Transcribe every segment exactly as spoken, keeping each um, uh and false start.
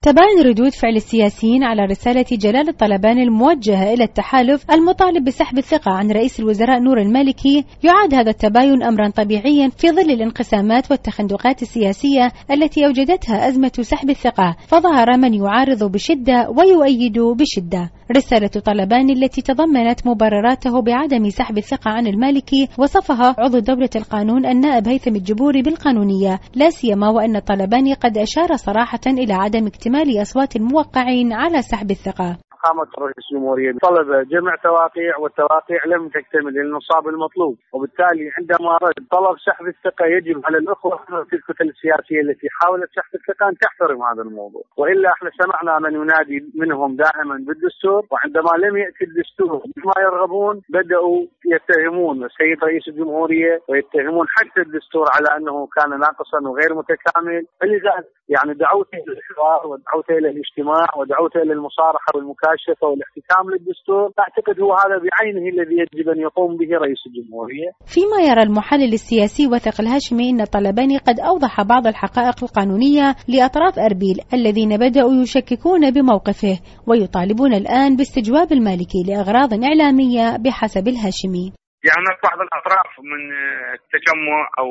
تباين ردود فعل السياسيين على رسالة جلال الطلباني الموجهة إلى التحالف المطالب بسحب الثقة عن رئيس الوزراء نور المالكي، يعد هذا التباين أمرا طبيعيا في ظل الانقسامات والتخندقات السياسية التي أوجدتها أزمة سحب الثقة، فظهر من يعارض بشدة ويؤيد بشدة. رسالة طلباني التي تضمنت مبرراته بعدم سحب الثقة عن المالكي وصفها عضو دولة القانون النائب هيثم الجبوري بالقانونية، لا سيما وأن طلباني قد أشار صراحة إلى عدم اكتمال أصوات الموقعين على سحب الثقة. قامت رئيس الجمهورية طلب جمع تواقيع والتواقيع لم تكتمل للنصاب المطلوب، وبالتالي عندما طلب سحب الثقة يجب على الأخوة في الكتل السياسية التي حاولت سحب الثقة أن تحترم هذا الموضوع، وإلا احنا سمعنا من ينادي منهم دائما بالدستور، وعندما لم يأتي الدستور بما يرغبون بدأوا يتهمون السيد رئيس الجمهورية ويتهمون حتى الدستور على أنه كان ناقصا وغير متكامل. فلذلك يعني دعوته إلى الحوار ودعوته إلى الاجتماع ودعوته إلى المصارحة والمكاشفة والاحتكام للدستور. أعتقد هو هذا بعينه الذي يجب أن يقوم به رئيس الجمهورية. فيما يرى المحلل السياسي وثق الهاشمي أن طلباني قد أوضح بعض الحقائق القانونية لأطراف أربيل الذين بدأوا يشككون بموقفه ويطالبون الآن باستجواب المالكي لأغراض إعلامية بحسب الهاشمي. يعني بعض الأطراف من التجمع أو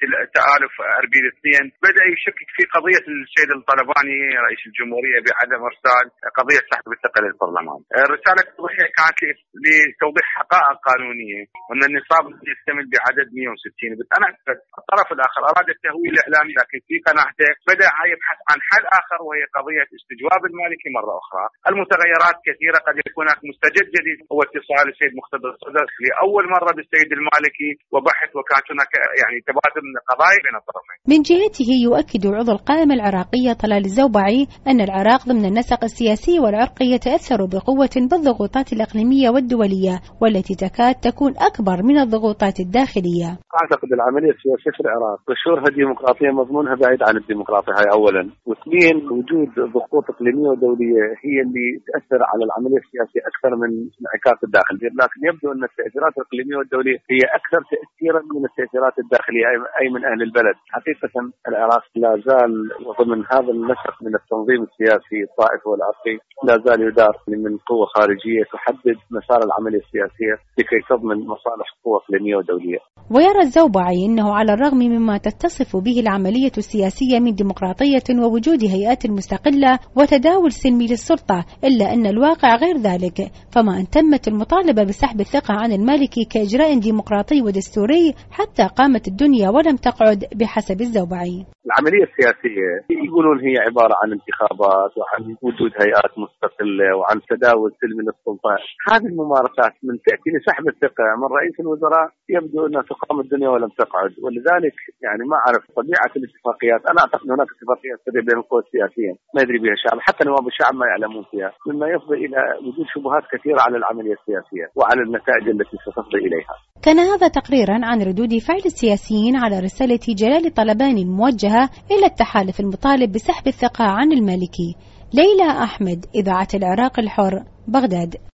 تآلف أربيل اثنين بدأ يشكك في قضية السيد الطلباني رئيس الجمهورية بعدم إرسال قضية سحب الثقة للبرلمان. الرسالة التوضيحية كانت لتوضيح حقائق قانونية وأن النصاب يكتمل بعدد مئة وستين. أنا أعتقد الطرف الآخر أراد التهويل الإعلامي، لكن في قناعته بدأ يبحث عن حل آخر وهي قضية استجواب المالكي مرة أخرى. المتغيرات كثيرة، قد يكون هناك مستجد جديد هو اتصال السيد مقتدى الصدر لأول مرة مرة بالسيد المالكي وبحث، وكانت هناك يعني تبادل من القضايا بين الطرفين. من جهته يؤكد عضو القائمة العراقية طلال الزوبعي أن العراق ضمن النسق السياسي والعرقي يتأثر بقوة بالضغوطات الإقليمية والدولية والتي تكاد تكون أكبر من الضغوطات الداخلية. أعتقد العملية السياسية في العراق بشورها ديمقراطية مضمونها بعيد عن الديمقراطية، هاي أولا، واثنين وجود ضغوط إقليمية ودولية هي اللي تأثر على العملية السياسية أكثر من انعكاس الداخل، لكن يبدو أن التأثيرات الإقليمية والدولية هي أكثر تأثيرا من التأثيرات الداخلية أي من أهل البلد. حقيقة العراق لا زال ضمن هذا النسق من التنظيم السياسي الطائفي والعرقي، لا زال يدار من قوة خارجية تحدد مسار العملية السياسية لكي تضمن مصالح قوة إقليمية ودولية. ويرى الزوبعي أنه على الرغم مما تتصف به العملية السياسية من ديمقراطية ووجود هيئات مستقلة وتداول سلمي للسلطة، إلا أن الواقع غير ذلك، فما أن تمت المطالبة بسحب الثقة عن المالكي كإجراء ديمقراطي ودستوري حتى قامت الدنيا ولم تقعد بحسب الزوبعي. العملية السياسية يقولون هي عبارة عن انتخابات وعن وجود هيئات مستقلة وعن تداول سلمي للسلطة. هذه الممارسات من تأتي لسحب الثقة من رئيس الوزراء يبدو أنها تقام الدنيا ولم تقعد، ولذلك يعني ما أعرف طبيعة الاتفاقيات. أنا أعتقد هناك اتفاقيات سرية بين القوى السياسية ما يدري بها الشعب، حتى نواب الشعب ما يعلمون فيها، مما يفضي إلى وجود شبهات كثيرة على العملية السياسية وعلى النتائج التي ستفضي إليها. كان هذا تقريرا عن ردود فعل السياسيين على رسالة جلال الطلباني الموجهة إلى التحالف المطالب بسحب الثقة عن المالكي. ليلى أحمد، إذاعة العراق الحر، بغداد.